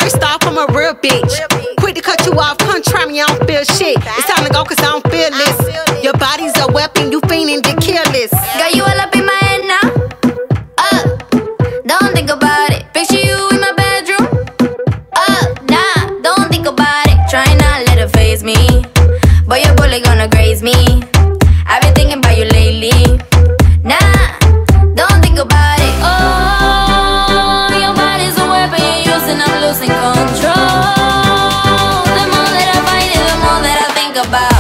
First off, I'm a real bitch. Quick to cut you off, come try me, I don't feel shit. It's time to go cause I don't feel this. Your body's a weapon, you fiending to kill this. Got you all up in my head now. Don't think about it. Picture you in my bedroom. Nah, don't think about it. Try not let it faze me, but your bullet gonna graze me. I've been thinking about you lately. Nah, don't think about it. Oh, your body's a weapon you're using, I'm losing control. The more that I fight it, the more that I think about.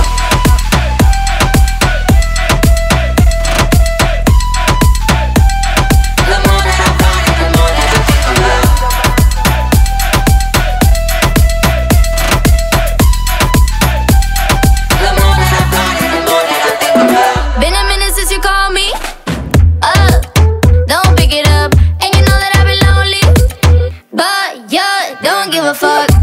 Don't give a fuck.